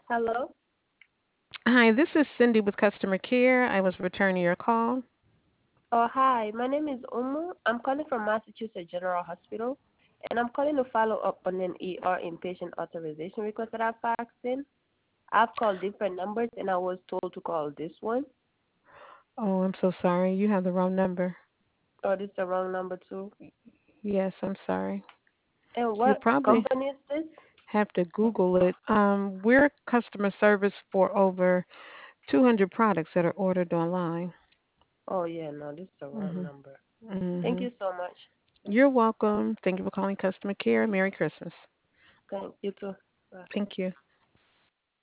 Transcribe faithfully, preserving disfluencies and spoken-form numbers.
Hello. Hi, this is Cindy with customer care. I was returning your call. Oh, hi. My name is Umu. I'm calling from Massachusetts General Hospital, and I'm calling to follow up on an E R inpatient authorization request that I've faxed in. I've called different numbers, and I was told to call this one. Oh, I'm so sorry. You have the wrong number. Oh, this is the wrong number too. Yes, I'm sorry. And You what probably company is this? have to Google it. Um, we're customer service for over two hundred products that are ordered online. Oh, yeah, no, this is the wrong Mhm. number. Thank Mhm. you so much. You're welcome. Thank you for calling customer care. Merry Christmas. Thank you too. Bye. Thank you.